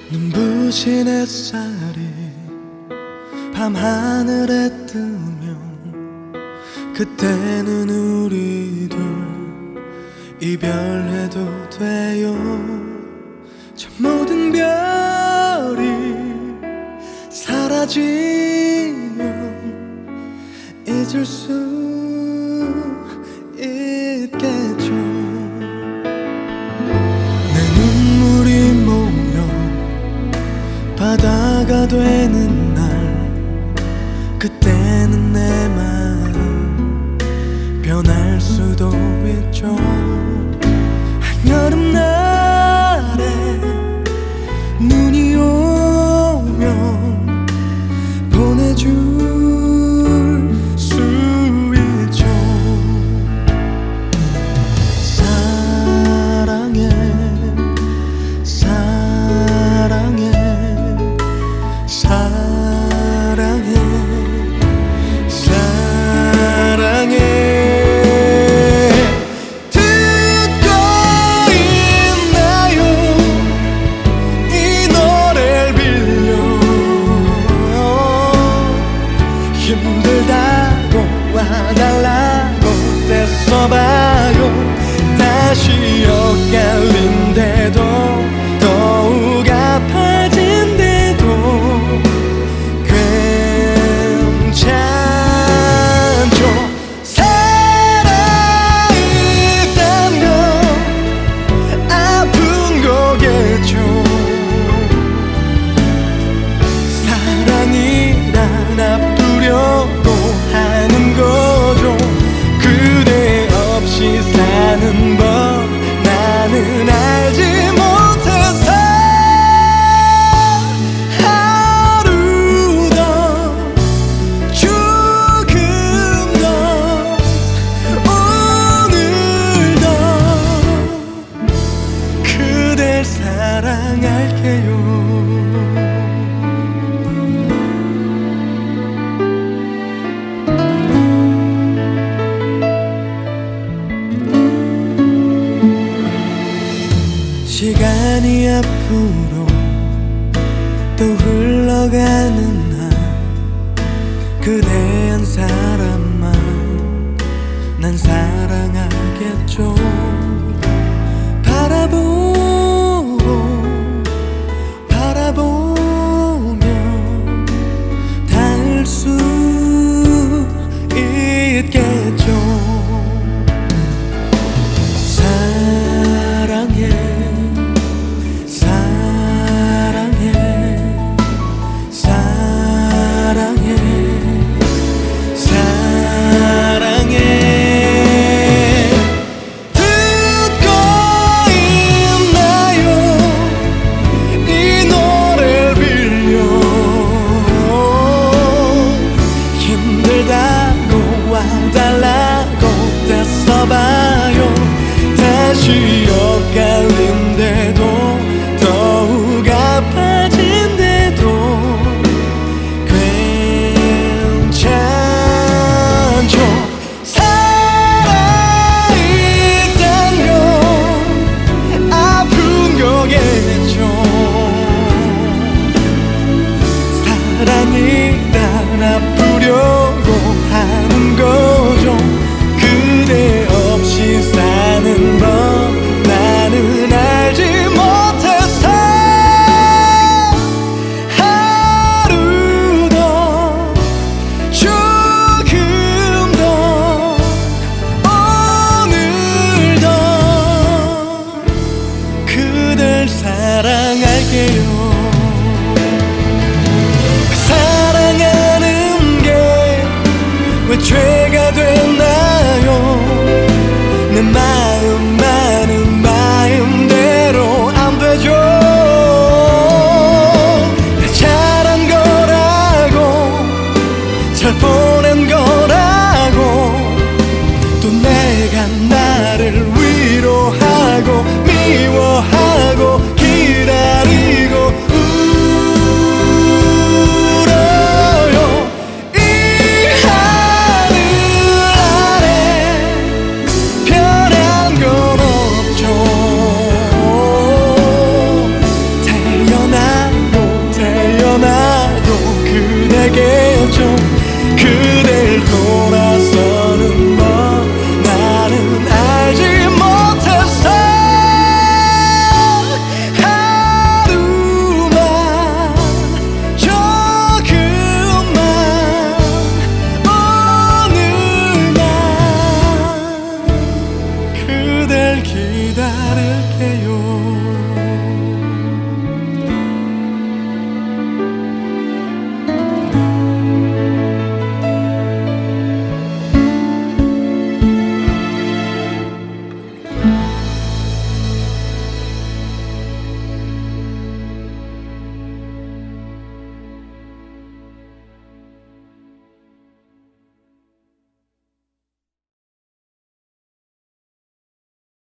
눈부신 햇살이 밤하늘에 뜨면 그때는 우리 둘 이별해도 돼요. 저 모든 별이 사라지면 잊을 수 있겠죠. 내 눈물이 모여 바다가 되는 날, 그때는 내 마음 변할 수도 있죠. 한여름 날에 눈이 오면 보내줄 수 있죠. 사랑해 사랑해 사랑해 사랑해. 듣고 있나요? 이 노래를 빌려 힘들다고 와달라고 떼써봐요. 다시 엇갈린데도 더욱 아파진데도 괜찮죠. 살아있다면 아픈 거겠죠. 사랑이란 아프려고 하는 거죠. 그대 없이 사는 법 나는 알지 못해서 하루 더 조금 더 오늘 더 그댈 사랑할게요. 시간이 앞으로 또 흘러가는 한 그대